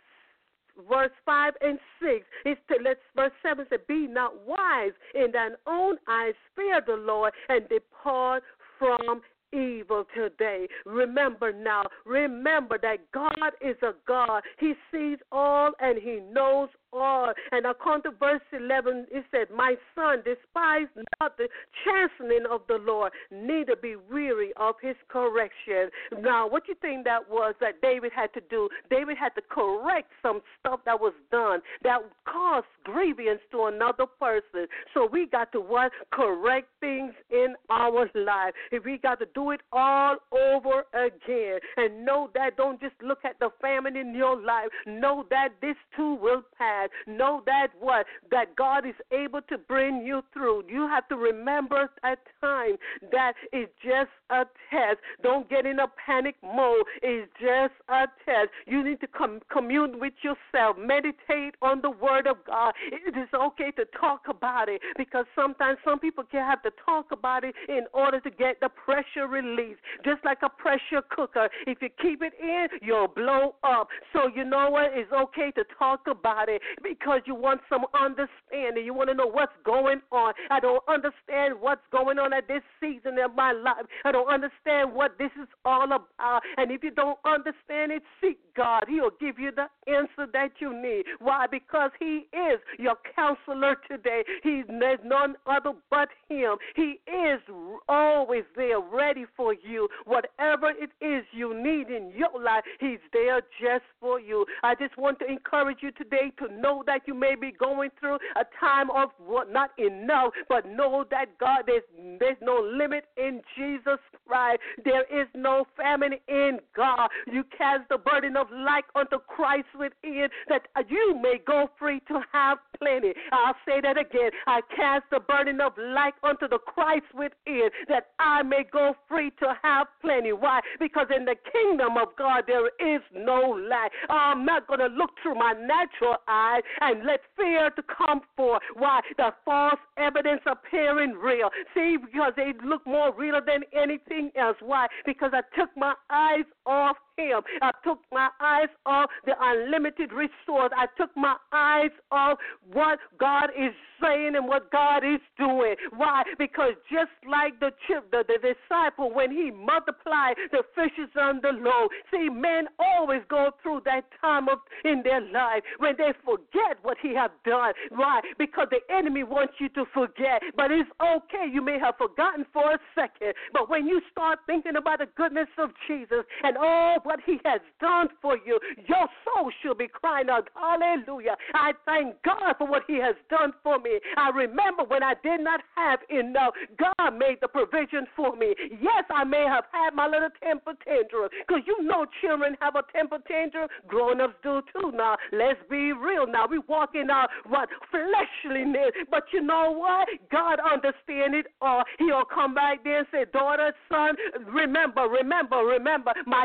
verse five and six, is to, let's, verse seven says, be not wise in thine own eyes, fear the Lord, and depart from evil today. Remember now, remember that God is a God. He sees all and he knows all. And according to verse eleven, it said, my son, despise not the chastening of the Lord, neither be weary of his correction. Now, what you think that was that David had to do? David had to correct some stuff that was done that caused grievance to another person. So we got to what? Correct things in our life. If we got to do it all over again. And know that, don't just look at the famine in your life. Know that this too will pass. Know that what? That God is able to bring you through. You have to remember at times that it's just a test. Don't get in a panic mode. It's just a test. You need to com- commune with yourself. Meditate on the word of God. It is okay to talk about it, because sometimes some people can have to talk about it in order to get the pressure released. Just like a pressure cooker. If you keep it in, you'll blow up. So you know what? It's okay to talk about it, because you want some understanding. You want to know what's going on. I don't understand what's going on at this season in my life. I don't understand what this is all about. And if you don't understand it, seek God. He'll give you the answer that you need. Why? Because he is your counselor today. He's there's none other but him. He is always there ready for you. Whatever it is you need in your life, he's there just for you. I just want to encourage you today to know that you may be going through a time of what, not enough, but know that God, there's, there's no limit in Jesus Christ. There is no famine in God. You cast the burden of life unto Christ within, that you may go free to have plenty. I'll say that again. I cast the burden of life unto the Christ within, that I may go free to have plenty. Why? Because in the kingdom of God there is no lack. I'm not going to look through my natural eyes and let fear to come forth. Why? The false evidence appearing real. See, because they look more real than anything else. Why? Because I took my eyes off him. I took my eyes off the unlimited resource. I took my eyes off what God is saying and what God is doing. Why? Because just like the chip, the, the disciple, when he multiplied the fishes on the load, see, men always go through that time of in their life when they forget what he has done. Why? Because the enemy wants you to forget. But it's okay. You may have forgotten for a second. But when you start thinking about the goodness of Jesus and all what he has done for you, your soul should be crying out, hallelujah. I thank God for what he has done for me. I remember when I did not have enough, God made the provision for me. Yes, I may have had my little temper tantrum, because you know children have a temper tantrum. Grown-ups do too now. Let's be real now. We walk in our what fleshliness, but you know what? God understands it all. He'll come back there and say, daughter, son, remember, remember, remember my covenant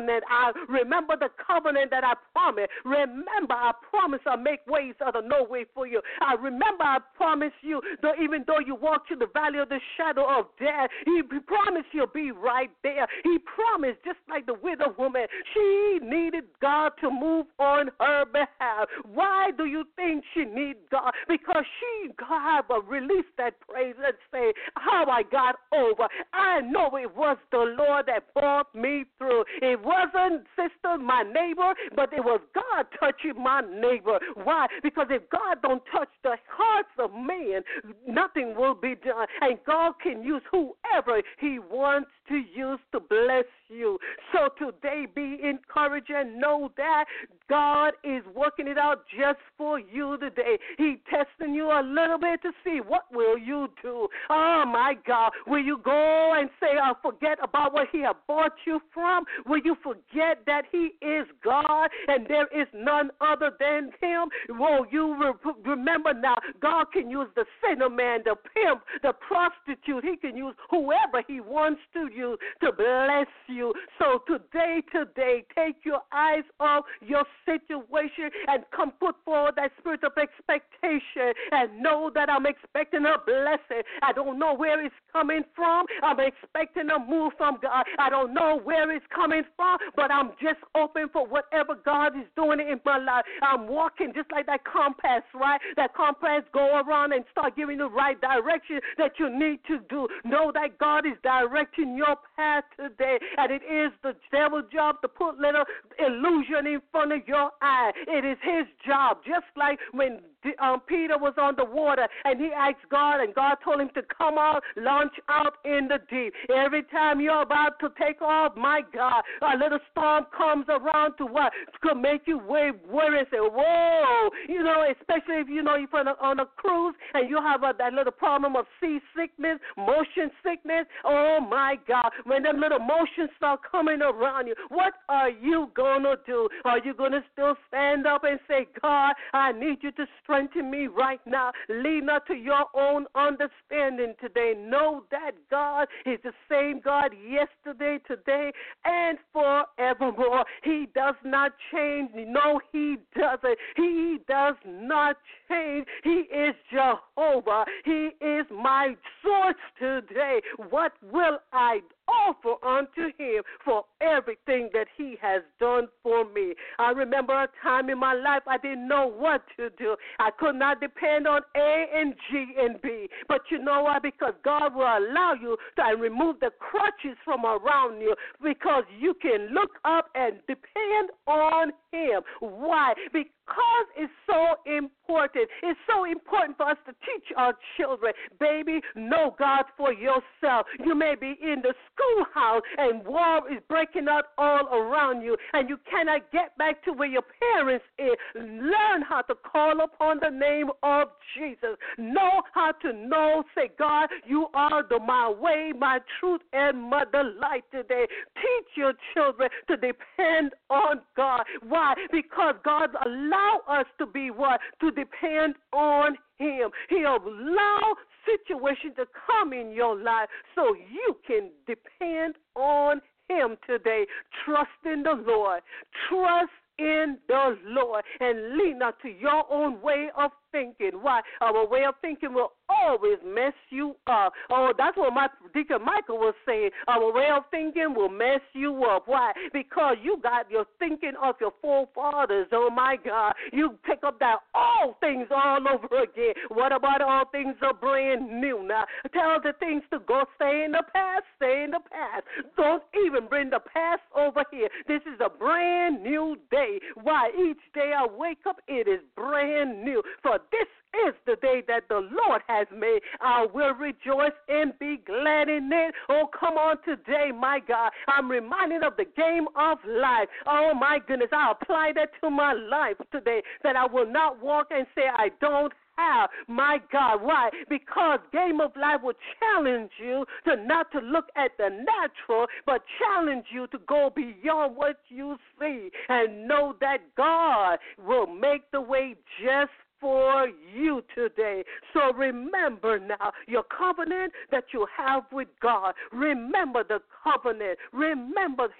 covenant. I remember the covenant that I promised. Remember, I promised I'll make ways out of no way for you. I remember I promised you that even though you walk through the valley of the shadow of death, he promised you'll be right there. He promised, just like the widow woman, she needed God to move on her behalf. Why do you think she needed God? Because she, God, will release that praise and say, how I got over. I know it was the Lord that brought me through. It wasn't, sister, my neighbor, but it was God touching my neighbor. Why? Because if God don't touch the hearts of men, nothing will be done. And God can use whoever he wants to use to bless you. So today, be encouraged and know that God is working it out just for you today. He's testing you a little bit to see what will you do. Oh, my God. Will you go and say, I'll forget about what he has bought you from? Will you forget that he is God and there is none other than him? Will you re- remember now, God can use the sinner man, the pimp, the prostitute. He can use whoever he wants to use to bless you. So today, today, take your eyes off your situation and come put forward that spirit of expectation and know that I'm expecting a blessing. I don't know where it's coming from. I'm expecting a move from God. I don't know where it's coming from, but I'm just open for whatever God is doing in my life. I'm walking just like that compass, right? That compass go around and start giving the right direction that you need to do. Know that God is directing your path today, and it is the devil's job to put little illusion in front of your eye. It is his job, just like when um, Peter was on the water and he asked God, and God told him to come out, launch out in the deep. Every time you're about to take off, my God, a little storm comes around to what? To make you way worry and say, whoa, you know, especially if you know you're on a, on a cruise and you have a, that little problem of seasickness, motion sickness. Oh my God, when them little motions start coming around you, what are you gonna do? Are you gonna still stand up and say, God, I need you to strengthen me right now? Lean not to your own understanding today. Know that God is the same God yesterday, today, and forevermore. He does not change. No, he doesn't. He does not change. He is Jehovah. He is my source today. What will I offer unto him for everything that he has done for me? I remember a time in my life I didn't know what to do. I could not depend on A and G and B. But you know why? Because God will allow you to remove the crutches from around you, because you can look up and depend on him. Why? Because it's so important. It's so important for us to teach our children. Baby, know God for yourself. You may be in the schoolhouse and war is breaking out all around you, and you cannot get back to where your parents is. Learn how to call upon the name of Jesus. Know how to know, say, God, you are the my way, my truth, and my delight today. Teach your children to depend on God. Why? Because God allow us to be what? To depend on him. He'll allow situations to come in your life so you can depend on him today. Trust in the Lord. Trust in the Lord and lean not to your own way of thinking. Why? Our way of thinking will always mess you up. Oh, that's what my Deacon Michael was saying. Our way of thinking will mess you up. Why? Because you got your thinking of your forefathers. Oh, my God. You pick up that all things all over again. What about all things are brand new now? Tell the things to go stay in the past, stay in the past. Don't even bring the past over here. This is a brand new day. Why? Each day I wake up, it is brand new. For this is the day that the Lord has made. I will rejoice and be glad in it. Oh, come on today, my God. I'm reminded of the game of life. Oh, my goodness. I apply that to my life today, that I will not walk and say I don't have. My God, why? Because game of life will challenge you to not to look at the natural, but challenge you to go beyond what you see and know that God will make the way just for you today. So remember now your covenant that you have with God. Remember the covenant. Remember his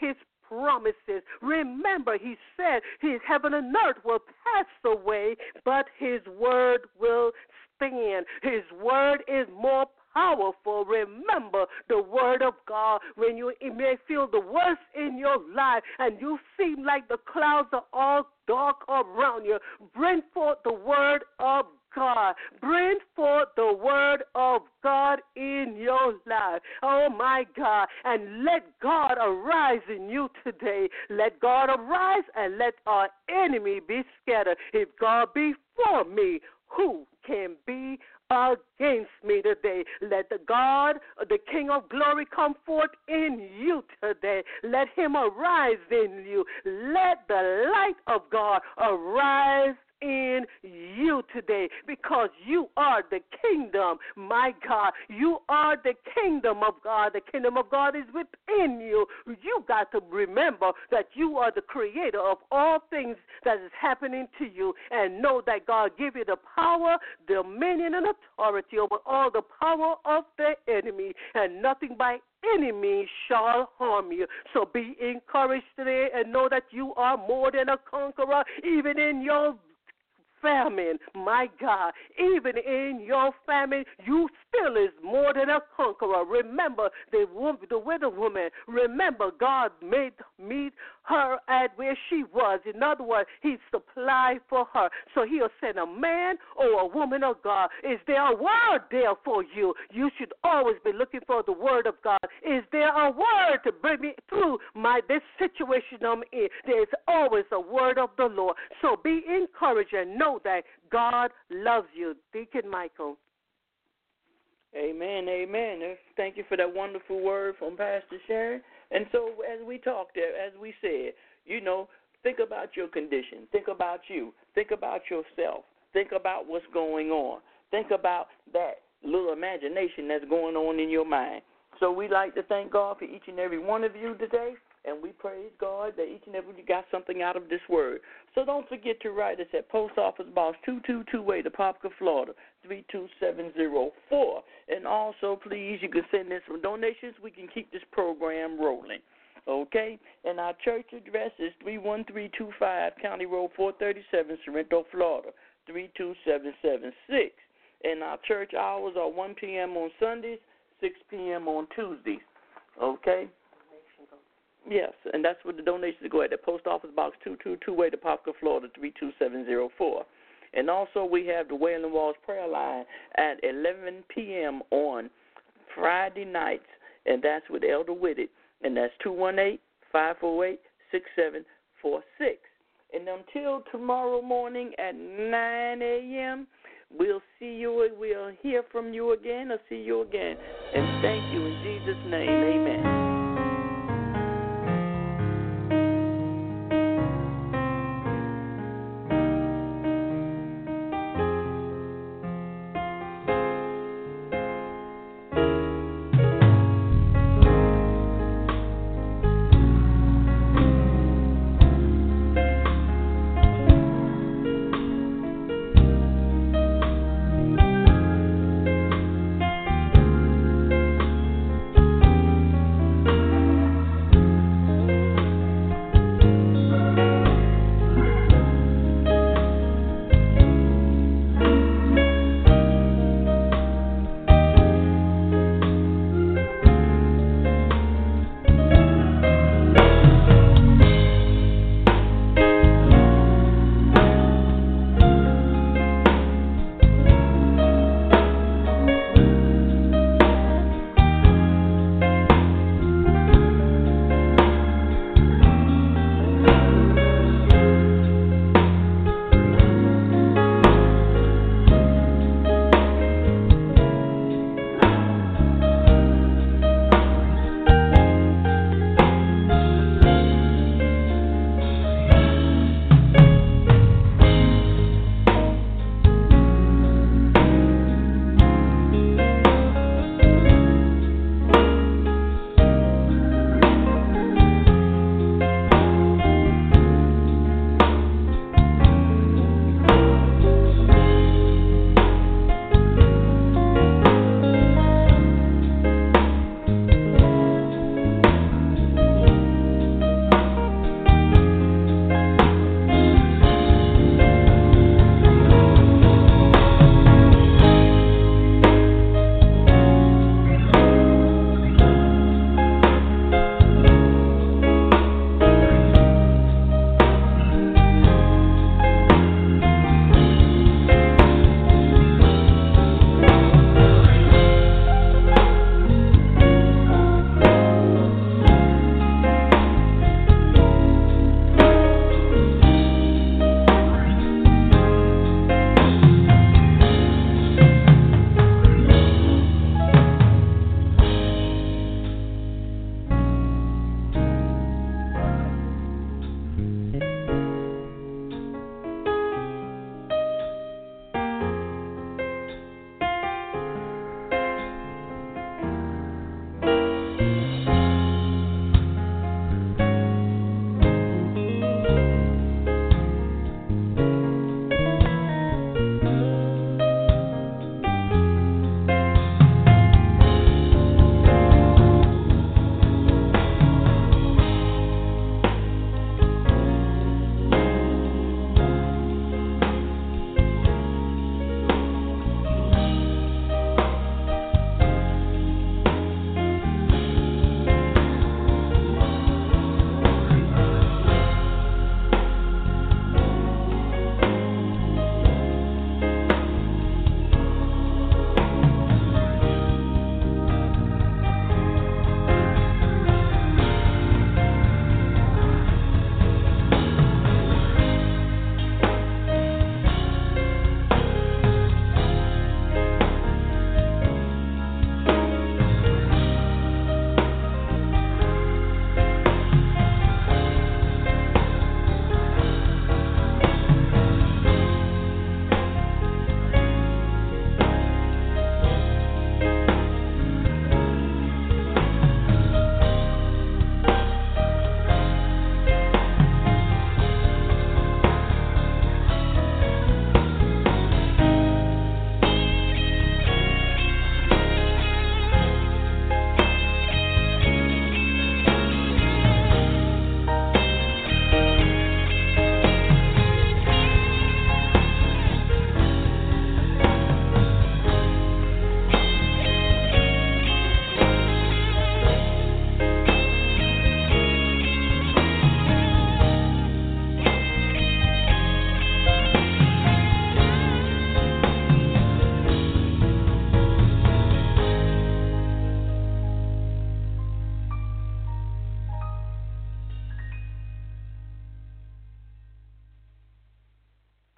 promises. Remember, he said his heaven and earth will pass away, but his word will stand. His word is more powerful. Remember the word of God. When you may feel the worst in your life and you seem like the clouds are all dark around you, bring forth the word of God. Bring forth the word of God in your life. Oh, my God. And let God arise in you today. Let God arise and let our enemy be scattered. If God be for me, who can be against me today? Let the God, the King of glory, come forth in you today. Let him arise in you. Let the light of God arise in you today, because you are the kingdom, my God. You are the kingdom of God. The kingdom of God is within you. You got to remember that you are the creator of all things that is happening to you, and know that God give you the power, dominion, and authority over all the power of the enemy, and nothing by any means shall harm you. So be encouraged today and know that you are more than a conqueror, even in your famine, my God. Even in your famine, you still is more than a conqueror. Remember the woman, the widow woman. Remember, God made meet her at where she was. In other words, he supplied for her. So he'll send a man or a woman of God. Is there a word there for you? You should always be looking for the word of God. Is there a word to bring me through my this situation I'm in? There's always a word of the Lord. So be encouraged and know that God loves you. Deacon Michael. Amen, amen. Thank you for that wonderful word from Pastor Sharon. And so as we talked there, as we said, you know, think about your condition. Think about you. Think about yourself. Think about what's going on. Think about that little imagination that's going on in your mind. So we like to thank God for each and every one of you today. And we praise God that each and every one of you got something out of this word. So don't forget to write us at Post Office Box two two two eight, Apopka, Florida, three two seven zero four. And also, please, you can send in some donations. We can keep this program rolling. Okay? And our church address is three one three two five County Road four thirty-seven, Sorrento, Florida, three two seven seven six. And our church hours are one p.m. on Sundays, six p.m. on Tuesdays. Okay? Yes, and that's where the donations go at, the Post Office Box two two two eight, Apopka, Florida, three two seven zero four. And also we have the Wailing Walls prayer line at eleven p.m. on Friday nights, and that's with Elder Whitted, and that's two one eight, five four eight, six seven four six. And until tomorrow morning at nine a.m., we'll see you, we'll hear from you again or see you again. And thank you in Jesus' name, amen.